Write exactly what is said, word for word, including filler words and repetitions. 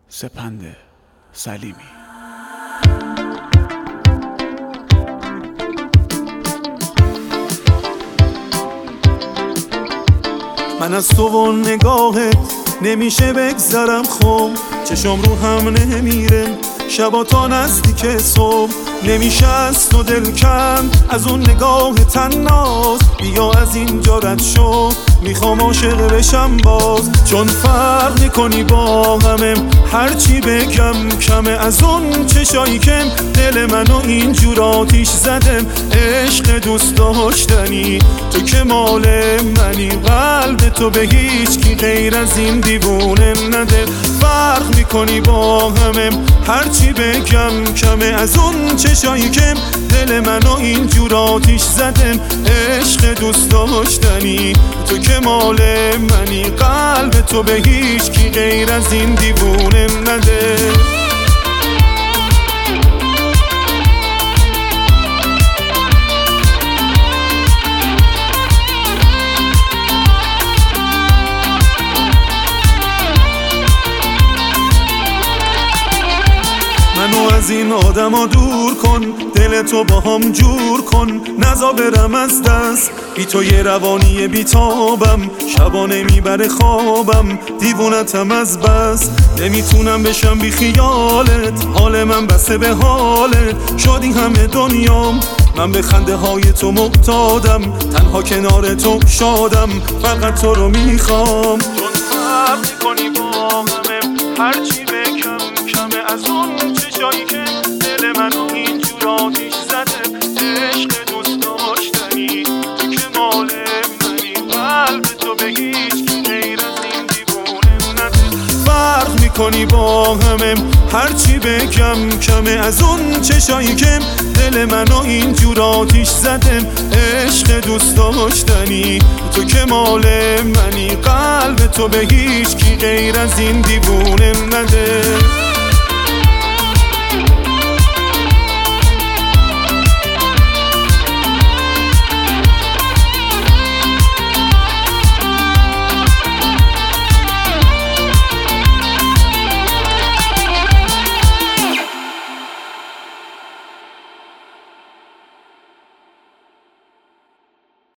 سپند سلیمی. من از تو و نگاهت نمیشه بگذرم، خب چشم رو هم نمیره شبا تا نزدیک صبح، نمیشه از تو دل کند از اون نگاه تناز. بیا از اینجا رد شو، میخوام عاشق بشم باز، چون فرق میکنی با همه، هرچی بگم کمه. از اون چشایی که دل منو اینجور آتیش زدم، عشق دوست داشتنی تو که مال منی، قلب تو به هیچ کی غیر از این دیوونه نده. فرق میکنی با همه، هرچی بگم کمه. از اون چشایی که دل منو اینجور آتیش زدم، عشق دوست داشتنی تو که مال منی، قلب تو به هیچ کی غیر از این دیوونه نده. منو از این آدما دور کن، دل تو با هم جور کن، نزا برم از دست. بی تو یه روانی بیتابم، شبا نمیبره خوابم، دیوونتم از بس. نمیتونم بشم بی خیالت، حال من بسه به حالت. شادی همه دنیام، من به خنده های تو معتادم، تنها کنار تو شادم، فقط تو رو میخوام. چون فرق میکنی با همه، هرچی بگم کمه. از اون چشایی که دل منو اینجور آتیش زده، عشق دوست داشتنی تو که مال منی، قلب تو به هیچ کی غیر از این دیوونه نده. فرق میکنی با همه، هرچی بگم کمه. از اون چشایی که دل منو اینجور آتیش زده، عشق دوست داشتنی تو که مال منی، قلب تو به هیچ کی غیر از این دیوونه نده.